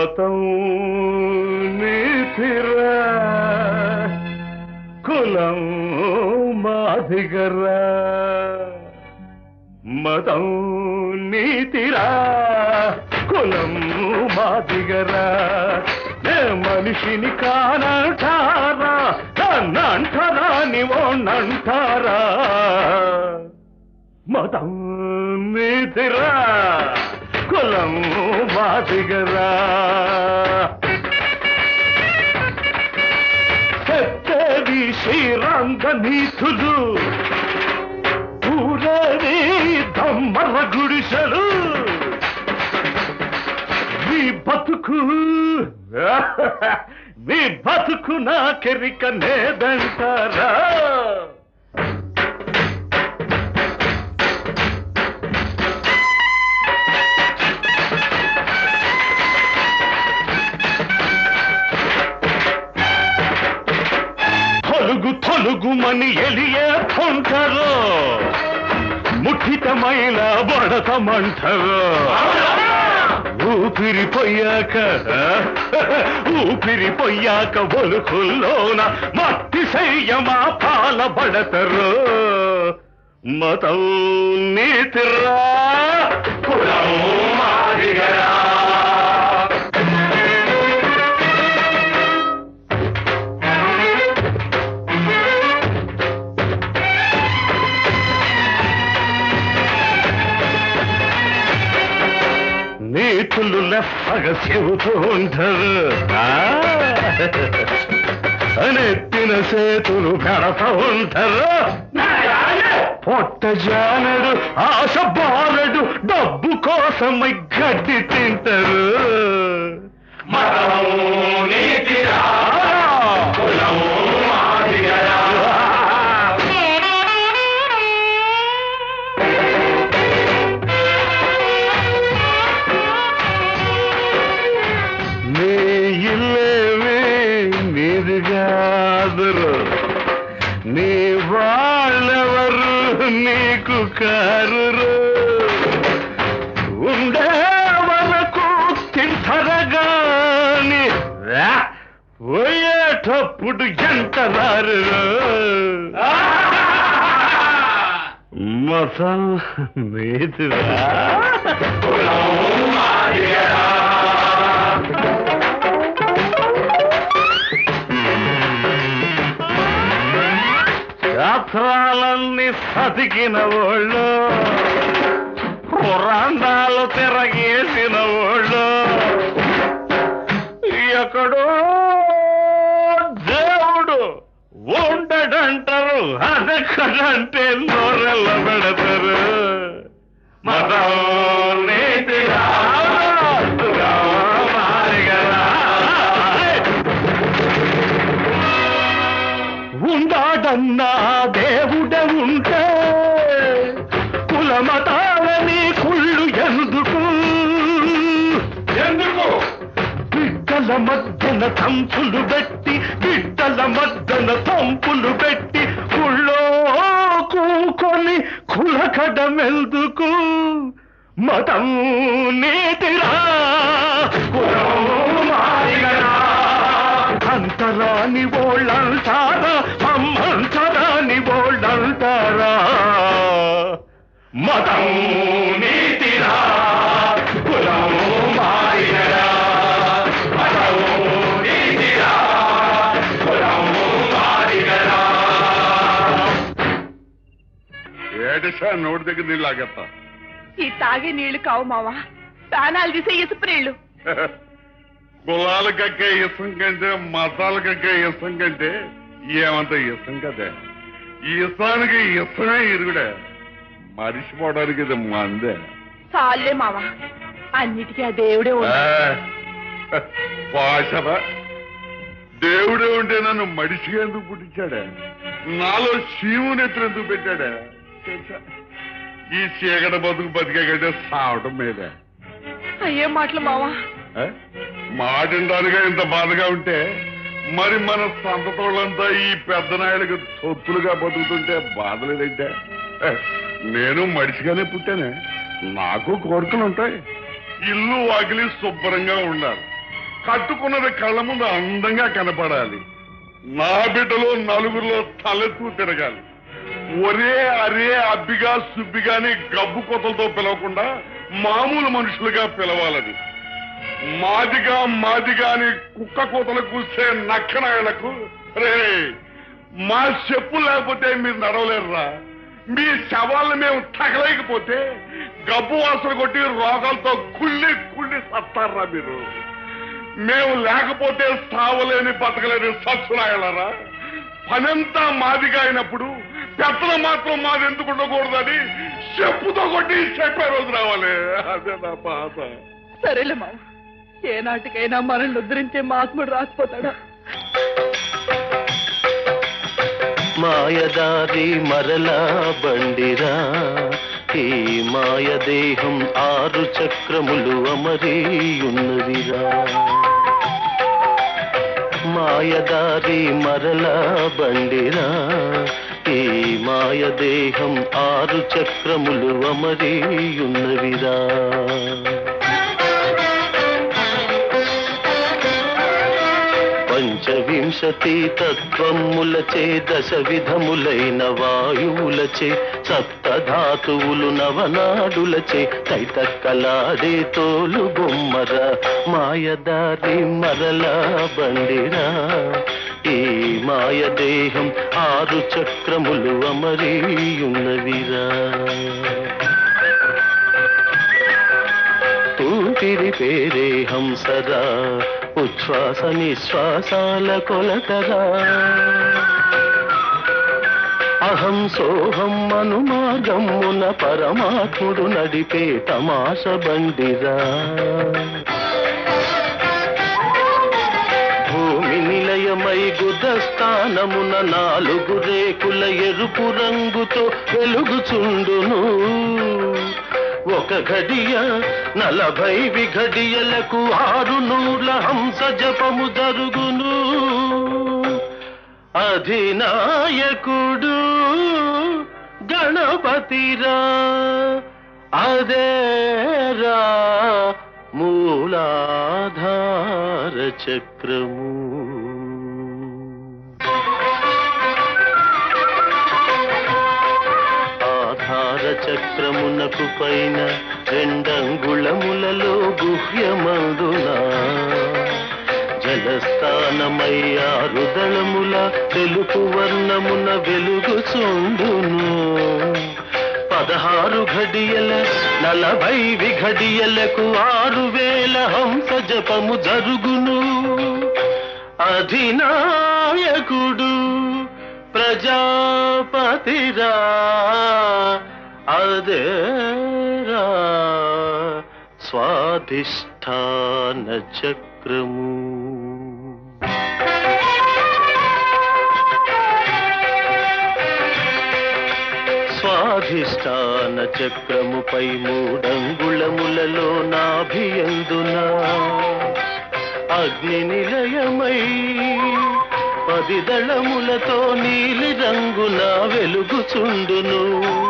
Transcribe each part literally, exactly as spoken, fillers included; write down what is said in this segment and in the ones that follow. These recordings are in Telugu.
మతం నీతిరా కులం మాదిగరా మతం నీతిరా కులం మాదిగరా మనిషిని కానంటారా నన్నంటారా నీవోనంటారా మతం నీతిరా కులం మాదిగరా చెప్పేది శ్రీరంగ నీతులు ఊరేది దమ్మర గుడిసెలు నీ బతుకు నీ బతుకు నాకెరిక నేదంటారా తొలుగు తొలుగుమని ఎలియే పొంటారు ముఠితమైన బడతమంటారు ఊపిరిపోయాక ఊపిరిపోయాక ఒలుకుల్లోన మట్టి శయ్యమా పాలబడతరు మతం నీతిరా కులం మాదిగరా నీతులు లెప్పగా చెబుతూ ఉంటారు నెత్తిన చేతులు పెడతా ఉంటారు పొట్ట జానడు ఆశ బాలడు డబ్బు కోసమై గడ్డి తింటారు నీ వాళ్ళెవరు నీకు కారురు ఉండే వరకు తింటరగాని పోయేటప్పుడు ఎంత రారు మతం నీతిరా శాస్త్రాలన్నీ సతికిన వాళ్ళు పురాణాలు తిరగేసిన వాళ్ళు ఎక్కడో దేవుడు ఉండడంటారు అదెక్కడంటే నోరెల్ల పెడతారు మతం నీతిరా ఉండాడన్నా దేవుడ ఉంటే కులమతాలని కుళ్ళు ఎందుకు ఎందుకు బిడ్డల మధ్యన తంపులు పెట్టి బిడ్డల మధ్యన తంపులు పెట్టి కుళ్ళో కూకొని కులకడమెందుకు మతం నీతిరా కులం మాదిగరా అంతరాని వాళ్ళంటారా అమ్మంతరాని వాళ్ళంటారా మతం నీతిరా కులం మాదిగరా మతం నీతిరా కులం మాదిగరా ఏడిసా నోటి దగ్గర నీళ్ళు ఆగేస్తా ఈ తాగే నీళ్లు కావు మావా ప్రాణాలు తీసే ఇసుపు నీళ్లు కులాల కక్కే ఇష్టం కంటే మతాల కక్కే ఇష్టం కంటే ఏమంత ఇష్టం కదే ఈ ఇష్టానికి ఇష్టమే ఇరుగుడే మరిచిపోవడానికి ఇది మందే చాలే మావా అన్నిటికీ ఆ దేవుడే భాషరా దేవుడే ఉంటే నన్ను మడిసిగా ఎందుకు పుట్టించాడే నాలో శివునెత్తులు ఎందుకు పెట్టాడే ఈ చీకట బతుకు బతికే కంటే సావటం మీదే అయ్యే మాటలు మావా మాటిండాలుగా ఇంత బాధగా ఉంటే మరి మన సంతతోళ్ళంతా ఈ పెద్ద నాయుడికి సొత్తులుగా బతుకుతుంటే బాధలేదంటే నేను మడిసిగానే పుట్టానే నాకు కోరికలు ఉంటాయి ఇల్లు వాకిలి శుభ్రంగా ఉండాలి కట్టుకున్నది కళ్ళ ముందు అందంగా కనపడాలి. నా బిడ్డలో నలుగురిలో తలెత్తు తిరగాలి. ఒరే అరే అబ్బిగా సుబ్బిగాని గబ్బు కొత్తలతో పిలవకుండా మామూలు మనుషులుగా పిలవాలని. మాదిగా మాదిగాని కుక్క కోతలు కూసే నక్కనాయలకు రే మా చెప్పు లేకపోతే మీరు నడవలేరురా. మీ శవాలను మేము తగలేకపోతే గబ్బు వాసన కొట్టి రోగాలతో కుళ్ళి కుళ్ళి సత్తారా మీరు. మేము లేకపోతే సావలేని బతకలేని సత్సునాయలరా. పనంతా మాదిగా అయినప్పుడు పెద్దలు మాత్రం మాది ఎందుకు ఉండకూడదని చెప్పుతో కొట్టి చెప్పే రోజు రావాలి. అదే నా బాధ. సరేలే మావ, ఏ నాటికైనా మనల్ని ఉద్ధరించే మహాత్ముడు రాసిపోతాడా? మాయదారి మరలా బండిరా, ఈ మాయదేహం ఆరు చక్రములు అమరీయున్నదిరా. మాయదారి మరలా బండిరా, ఈ మాయదేహం ఆరు చక్రములు అమరీయున్నవిరా. పంచవింశతి తత్వములచే దశ విధములైన వాయువులచే సప్తధాతువులు నవనాడులచే తైతక్కలాడే తోలు బొమ్మర. మాయదారి మరలా బండిరా, ఈ మాయదేహం ఆరు చక్రములు అమరీయున్నవిరా. ఊపిరి పేరే హంసరా, ఉచ్ఛ్వాస నిశ్వాసాల కొలతరా. అహం సోహం అను మార్గమున పరమాత్ముడు నడిపే తమాష బండిరా. భూమి నిలయమై గుదస్థానమున నాలుగు రేకుల ఎరుపు రంగుతో వెలుగుచుండును. ఒక ఘడియ నలభై విఘడియలకు ఆరు నూర్ల హంస జపము జరుగును. అధినాయకుడు గణపతిరా, అదేరా మూలాధార చక్రము. ఆధార చక్రమునకు పైన రెండంగుళములలో గుహ్యమందున జలస్థానమై ఆరు దళముల తెలుపు వర్ణమున వెలుగుచుండును. పదహారు ఘడియల నలభై విఘడియలకు ఆరు వేల హంస జపము జరుగును. అధినాయకుడు ప్రజాపతిరా, అదేరా స్వాధిష్ఠాన చక్రము. స్వాధిష్ఠాన చక్రముపై మూడంగుళములలో నాభియందున అగ్ని నిలయమై పది దళములతో నీలి రంగున వెలుగుచుండును.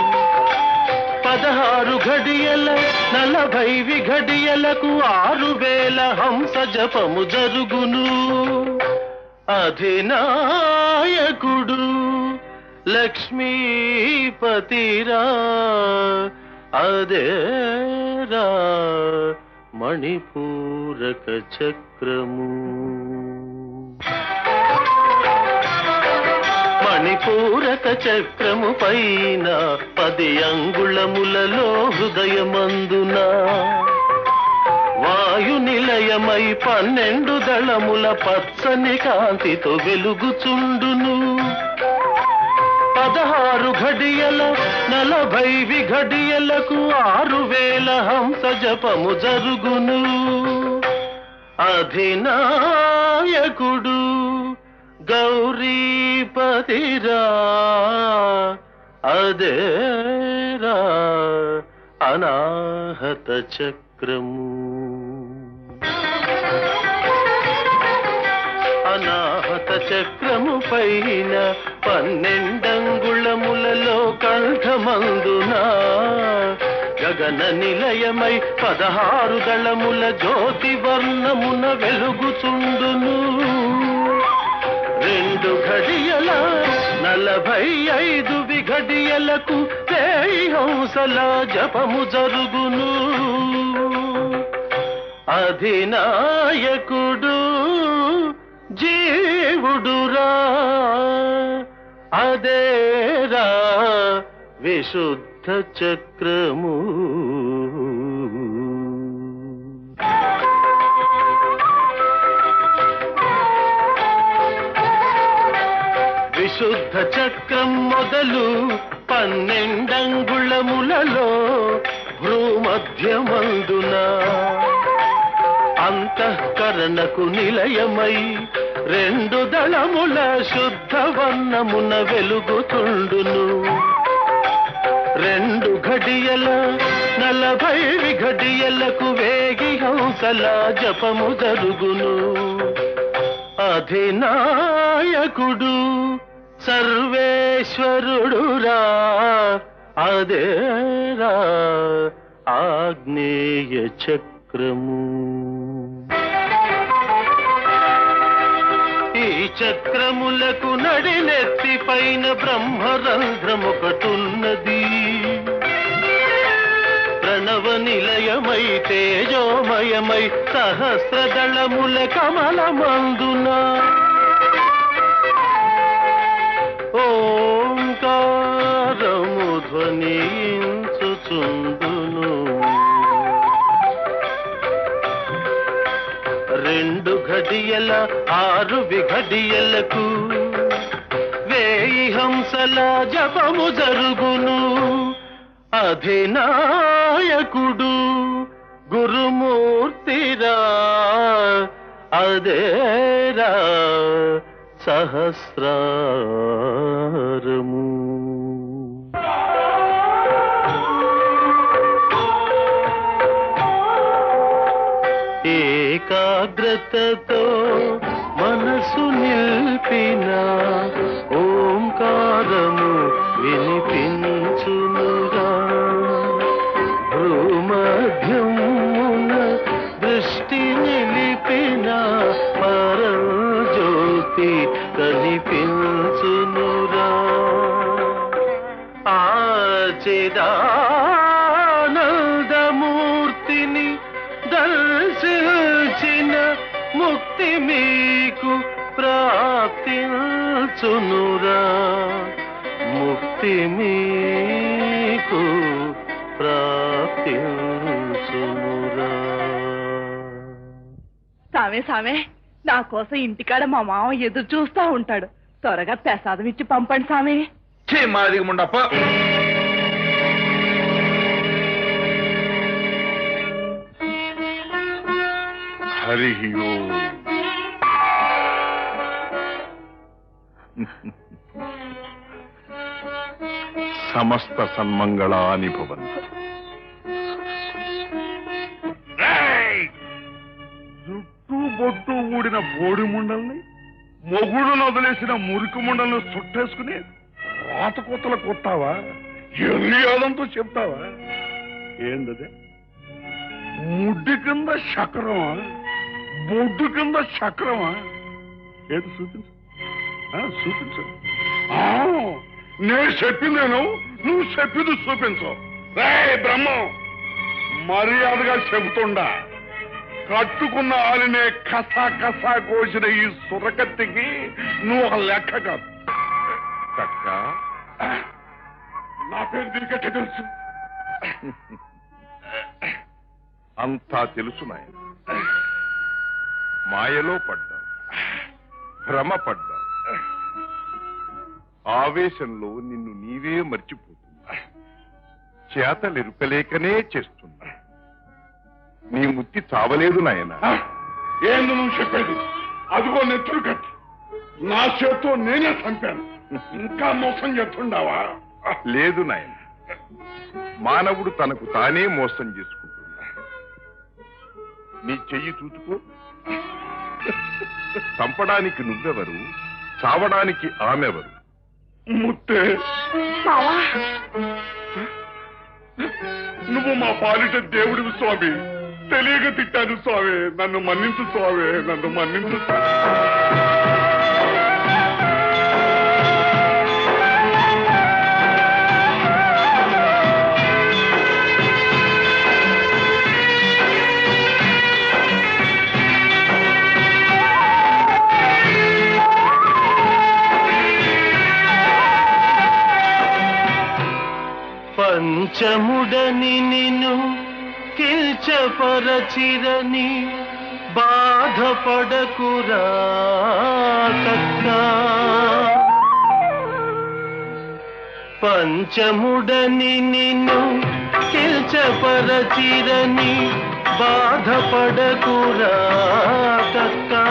పదహారు ఘడియల నలభై విఘడియలకు ఆరు వేల హంస జపము జరుగును. అధినాయకుడు లక్ష్మీపతిరా, అదేరా మణిపూరక చక్రము. మణిపూరక చక్రము పైన పది అంగుళములలో హృదయమందున వాయు నిలయమై పన్నెండు దళముల పచ్చని కాంతితో వెలుగుచుండును. పదహారు ఘడియల నలభై విఘడియలకు ఆరు వేల హంస జపము జరుగును. అధినాయకుడు గౌరీపతిరా, అదేరా అనాహత చక్రము. అనాహత చక్రము పైన పన్నెండంగుళములలో కంఠమందున గగన గగన నిలయమై పదహారు దళముల జ్యోతి వర్ణమున వెలుగుచుండును. రెండు ఘడియల నలభై ఐదు విఘడియలకు వేయి హంసల జపము జరుగును. అధినాయకుడు జీవుడురా, అదేరా విశుద్ధ చక్రము. విశుద్ధ చక్రం మొదలు పన్నెండంగుళములలో భ్రూమధ్యమందున అంతఃకరణకు నిలయమై రెండు దళముల శుద్ధ వర్ణమున వెలుగుతుండును. రెండు ఘడియల నలభై విఘడియలకు వేగి హంసల జపము జరుగును. అధినాయకుడు సర్వేశ్వరుడురా, అదేరా ఆగ్నేయ చక్రము. ఈ చక్రములకు నడినెత్తి పైన బ్రహ్మరంధ్రమొకటున్నది. ప్రణవ నిలయమై తేజోమయమై సహస్రదళముల కమలమందున ఓంకారము ధ్వనించుచుండును. రెండు ఘడియల ఆరు విఘడియలకు వేయి హంసల జపము జరుగును. అధినాయకుడు గురుమూర్తిరా, అదేరా సహస్రారము. ఏకాగ్రతతో మనసు నిల్పిన ఓంకారము వినిపించునురా. భూమధ్యమున దృష్టి నిలిపిన పరజ్యోతి కనిపించునురా. ఆచిదానందమూర్తిని దర్శించిన ముక్తి మీకు ప్రాప్తించునురా. ముక్తి మీకు ప్రాప్తించునురా. సామే సామే, నా కోసం ఇంటికాడ మా మామ ఎదురు చూస్తా ఉంటాడు. త్వరగా ప్రసాదం ఇచ్చి పంపండి సామే. మాదిగ ముండప్ప. హరి ఓం. సమస్త సన్మంగళాని భవంతు. జుట్టు బొట్టు ఊడిన బోడి ముండల్ని, మొగుడును వదిలేసిన మురికి ముండల్ని చుట్టేసుకుని రాత కొత్తలు కొట్టావా? ఎల్లియాదంతో చెప్తావా? ఏందదే? ముడ్డి కింద చక్రమా, బొడ్డు కింద చక్రమా? ఏది చూపించు, చూపించు. నేను చెప్పిందేను, నువ్వు చెప్పింది చూపించు. రే బ్రహ్మం, మర్యాదగా చెబుతుండా, కట్టుకున్న ఆలినే కసా కసా కోసిన ఈ సురకత్తికి నువ్వు ఒక లెక్క కాదు. కక్క, నా పేరు దీనికట్టే తెలుసు. అంతా తెలుసు నాయన. మాయలో పడ్డా, భ్రమ పడ్డా, ఆవేశంలో నిన్ను నీవే మర్చిపోతున్నా. చేతలెరుకలేకనే చేస్తున్నా. నీ ముత్తి చావలేదు నాయన. ఏంది నువ్వు చెప్పేది? అదిగో నెత్తురు కట్టి నా చేత్తో నేనే చంపాను. ఇంకా మోసం చేస్తుండావా? లేదు నాయన, మానవుడు తనకు తానే మోసం చేసుకుంటున్నా. నీ చెయ్యి చూసుకో. చంపడానికి నువ్వెవరు, చావడానికి ఆమెవరు? ముత్తే, నువ్వు మా పాలిట దేవుడివి స్వామి. తెలియక తిట్టాను స్వామి. నన్ను మన్నించు స్వామి. నన్ను మన్నించు స్వామి. పంచముడని నిన్ను కిల్చపరచిరని బాధపడకురా కక్కా. పంచముడని నిన్ను కిల్చపరచిరని బాధపడకురా కక్కా.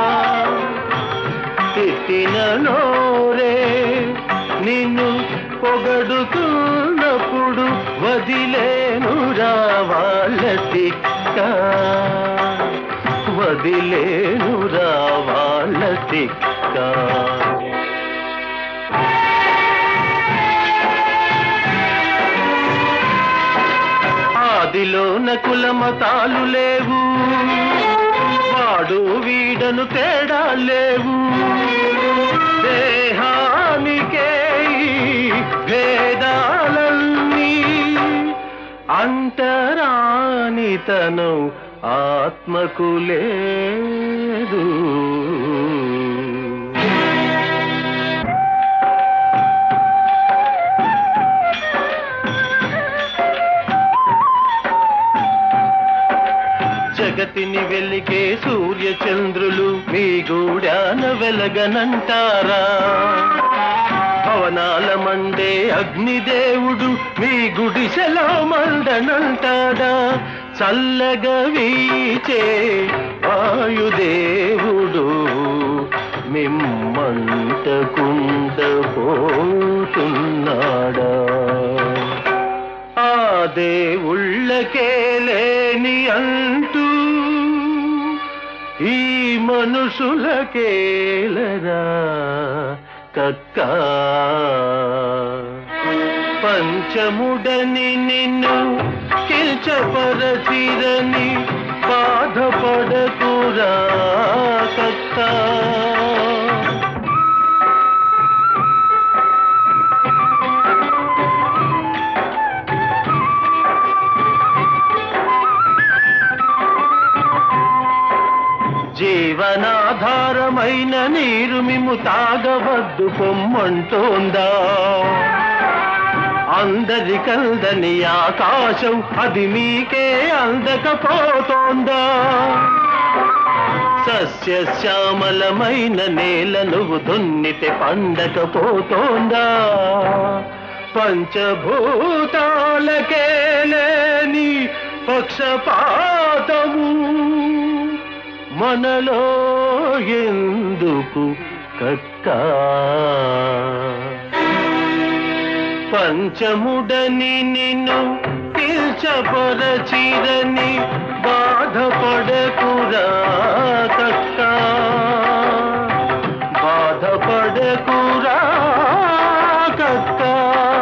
తిట్టిన నోరే నిన్ను పొగడుతున్నప్పుడు వదిలేనురా వాళ్ళ తిక్క. వదిలేనురా వాళ్ళ తిక్క. ఆదిలోన కుల మతాలు లేవు. వాడు వీడను తేడా లేవు. దేహానికే భేదాలన్నీ అంటరానితనం ఆత్మకు లేదు. జగతిని వెలిగే సూర్య చంద్రులు మీ గూడాన వెలగనంటారా? భవనాల మండే అగ్నిదేవుడు మీ గుడిసెలో మండనంటాడా? చల్లగా వీచే వాయుదేవుడు మిమ్మంటకుండ పోతున్నాడా? ఆ దేవుళ్ళకే లేని అంటూ ఈ మనుషులకేలరా కక్కా. పంచముడని నిన్ను కిల్చపరచిరని బాధపడకురా కక్కా. జీవనాధారమైన నీరు మిమ్ము తాగవద్దు పొమ్మంటోందా? అందరికందని ఆకాశం అది మీకే అందకపోతోందా? సస్యశ్యామలమైన నేల నువ్వు దున్నితే పండకపోతోందా? పంచభూతాలకే లేని పక్షపాతము మనలో ఎందుకు కక్కా? పంచముడని నిన్ను కిల్చపరచిరని బాధపడకురా కక్కా. బాధపడకురా కక్కా.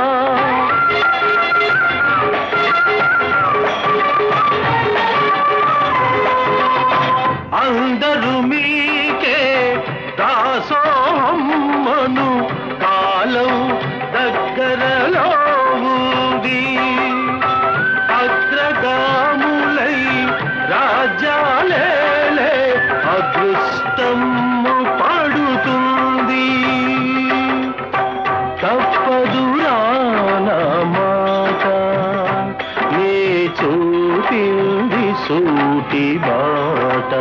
అందరూ మీకే దాసోహమ్మను కాలం దగ్గరలో ఉంది. అగ్రగాములై రాజ్యాలేలే అదృష్టము పడుతుంది. తప్పదురా నా మాట నీ చూపింది సూటి బాట.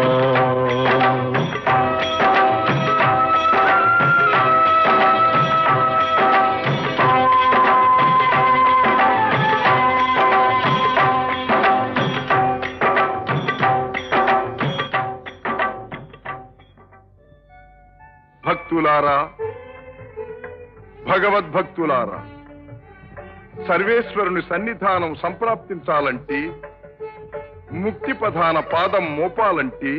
భక్తులారా, భగవద్భక్తులారా, సర్వేశ్వరుని సన్నిధానం సంప్రాప్తించాలంటే, ముక్తి ప్రధాన పాదం మోపాలంటే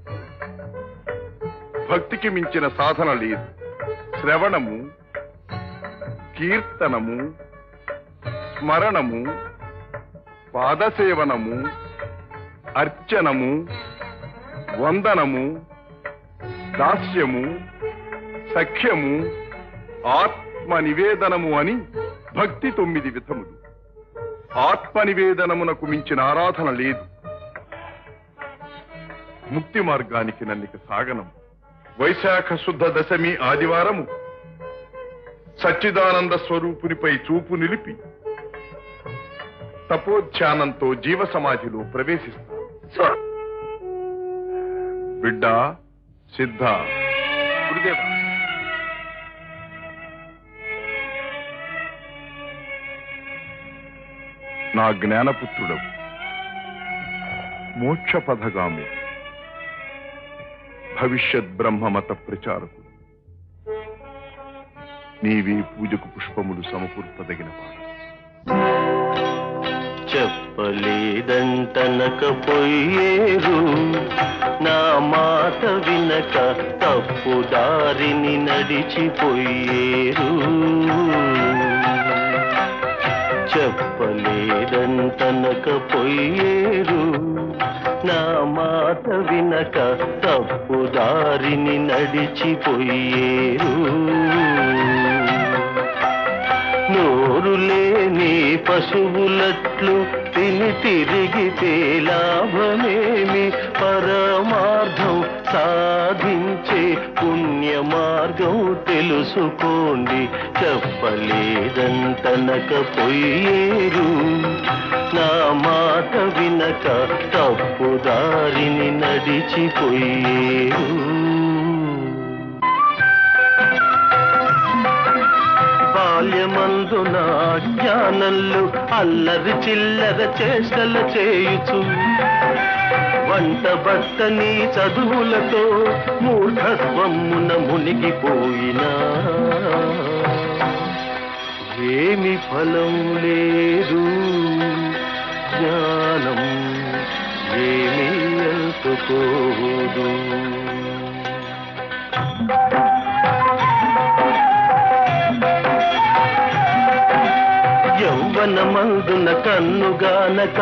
భక్తికి మించిన సాధన లేదు. శ్రవణము, కీర్తనము, స్మరణము, పాదసేవనము, అర్చనము, వందనము, దాస్యము, సఖ్యము, ఆత్మ నివేదనము అని భక్తి తొమ్మిది విధములు. ఆత్మ నివేదనమునకు మించిన ఆరాధన లేదు. ముక్తి మార్గానికి నన్నిక సాగనం. వైశాఖ శుద్ధ దశమి ఆదివారము సచ్చిదానంద స్వరూపునిపై చూపు నిలిపి తపోధ్యానంతో జీవ సమాధిలో ప్రవేశిస్తా. బిడ్డ సిద్ధ గురుదేవ, నా జ్ఞానపుత్రుడవు, మోక్ష పథగామి, భవిష్యత్ బ్రహ్మమత ప్రచారకు నీవే పూజకు పుష్పములు సమకూర్పదగిన వాడు. చెప్పలేదంటనకపోయేరు, నా మాట వినక తప్పు దారిని నడిచిపోయేరు. చెప్పలేదంటనకపోయేరు, నా మాట వినక తప్పు దారిని నడిచిపోయేరు. నోరు లేని పశువులట్లు తిని తిరిగితే లాభమేమి? పరమార్థం సాధించే పుణ్య మార్గం తెలుసుకోండి. చెప్పలేదంటనకపోయేరు, నా మాట వినక తప్పు దారిని నడిచిపోయేరు. బాల్యమందున జ్ఞానంలో అల్లరి చిల్లర చేష్టల చేయుచు, వంట బట్టని చదువులతో మూఢత్వమున మునిగిపోయినా ఏమి ఫలం లేదు. జ్ఞానం ఏమీ అందుకోదు. యౌవనమందున కన్నుగానక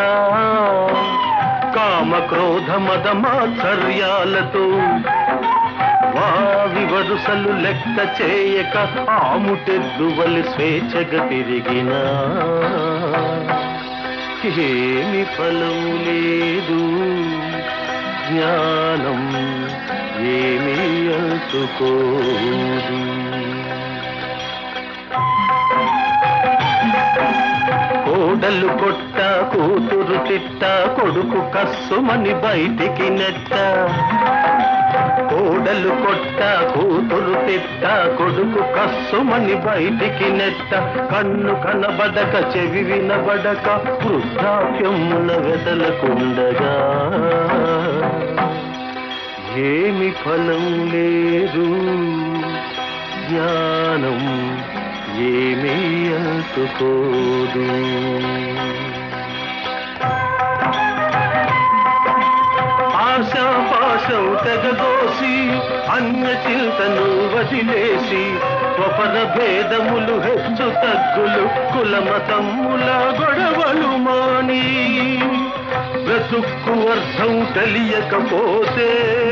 కామ క్రోధ మద మాత్సర్యాలతో వావి వరుసలు లెక్క చేయక ఆముటెద్దువలి స్వేచ్ఛగా తిరిగినా ఏమి ఫలం లేదు. జ్ఞానం ఏమీ అందుకోదు. కోడలు కొట్ట, కూతురు తిట్ట, కొడుకు కస్సుమని బయటికి నెట్ట. కోడలు కొట్ట, కూతురు తిట్ట, కొడుకు కస్సుమని బయటికి నెట్ట. కన్ను కనబడక, చెవి వినబడక, వృద్ధాప్యమున వెదలకుండగా ఏమి ఫలం లేదు. జ్ఞానం ఏమీ అందుకోదు. ఆశాపాశం తెగదోసి, అన్య చింతను వదిలేసి, స్వపర భేదములు హెచ్చు తగ్గులు, కులమతమ్ముల గొడవలు మాని, బ్రతుక్కు అర్థం తెలియకపోతే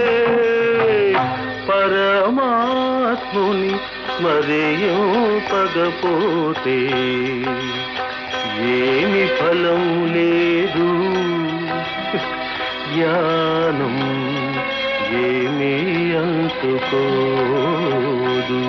పరమాత్ముని స్మరేయం పగపోతే ఏమి ఫలం లేదు. జ్ఞానం ఏమీ అందుకోదు.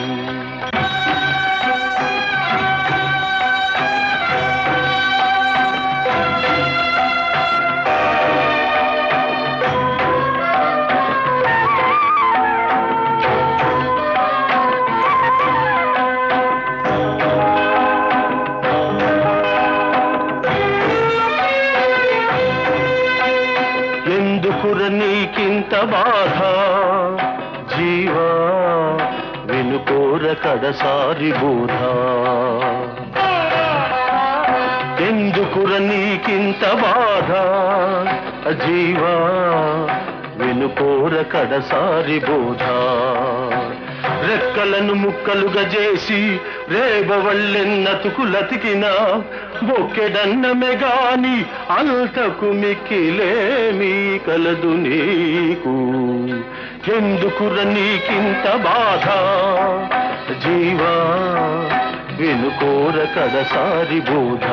నీకింత బాధ జీవా, వినుకోర కడసారి బోధ. ఎందుకుర నీకింత బాధ జీవా, వినుకోర కడసారి బోధ. రెక్కలను ముక్కలుగా చేసి రేబవళ్ళెన్నతుకులతికిన బొక్కెడన్నమే గాని అంతకు మిక్కిలేమీ కలదు నీకు. ఎందుకుర నీకింత బాధ జీవా వినుకోర కడసారి బోధ.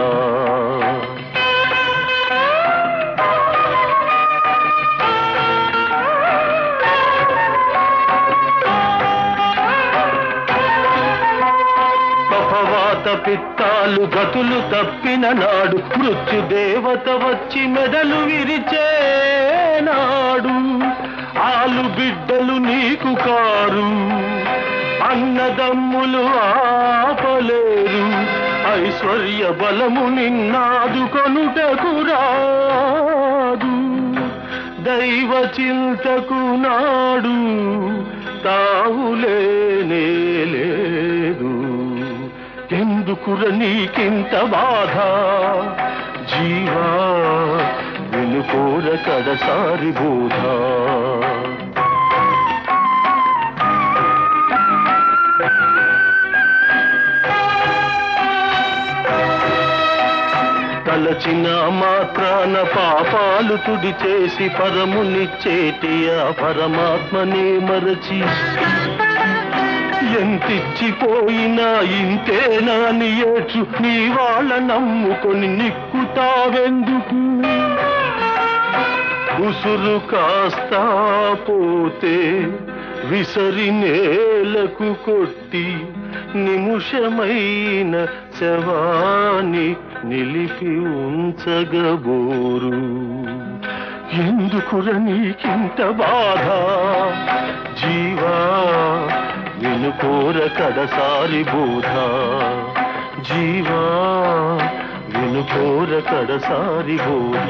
పిత్తాలు గతులు తప్పిన నాడు మృత్యుదేవత వచ్చి మెడలు విరిచే నాడు ఆలు బిడ్డలు నీకు కారు, అన్నదమ్ములు ఆపలేరు, ఐశ్వర్య బలము నిన్నాదు కొనుటకు రాదు, దైవ చింతకు నాడు తావులేనే లేదు. ఎందుకుర నీకింత బాధ జీవా వినుకోర కడసారి బోధ. తలచిన మాత్రాన పాపాలు తుడి చేసి పరమునిచ్చేటి ఆ పరమాత్మనే మరచి ఎంతిచ్చిపోయినా ఇంతేనా ని ఏడ్చు నీ వాళ్ళ నమ్ముకొని నిక్కుతావెందుకు. ఉసురు కాస్తా పోతే విసరి నేలకు కొట్టి నిముషమైన శవాన్ని నిలిపి ఉంచగబోరు. ఎందుకుర నీకింత బాధ జీవా వినుకోర కడసారి బోధ. జీవా వినుకోర కడసారి బోధ.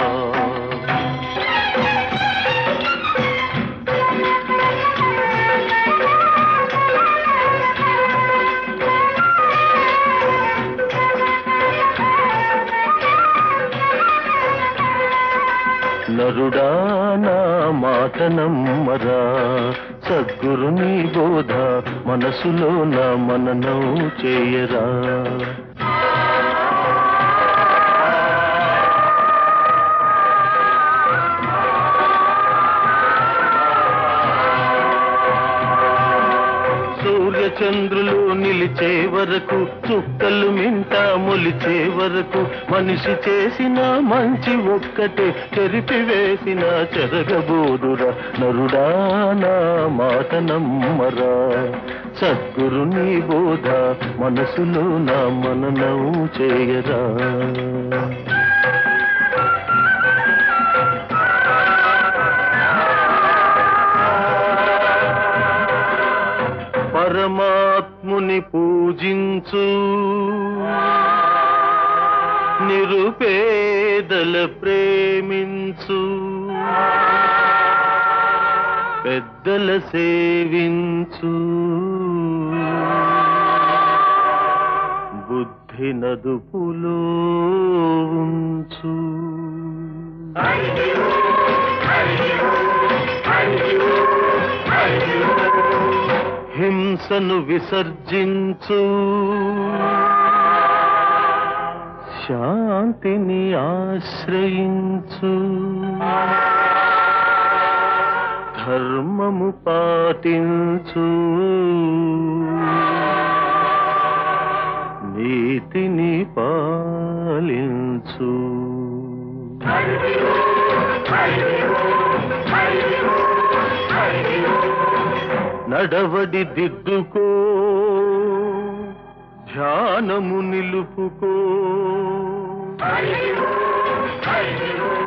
నరుడా నా మాట నమ్మరా, సద్గురుని బోధ మనసులో నా మననం చేయరా. సూర్యచంద్రులు నిలిచే వరకు, చుక్కలు మింట మొలిచే వరకు, మనిషి చేసిన మంచి ఒక్కటే చెరిపివేసిన చెరగబోదురా. నరుడా నా మాట నమ్మరా, సద్గురుని బోధ మనసులో నా మననం చేయరా. పరమాత్ముని పూజించు, నిరుపేదల ప్రేమించు, పెద్దల సేవించు, బుద్ధి నదుపులో ఉంచు. హింసను విసర్జించు, శాంతిని ఆశ్రయించు, ధర్మము పాటించు, నీతిని పాలించు. నడవడి దిద్దుకో, ధ్యానము నిలుపుకో.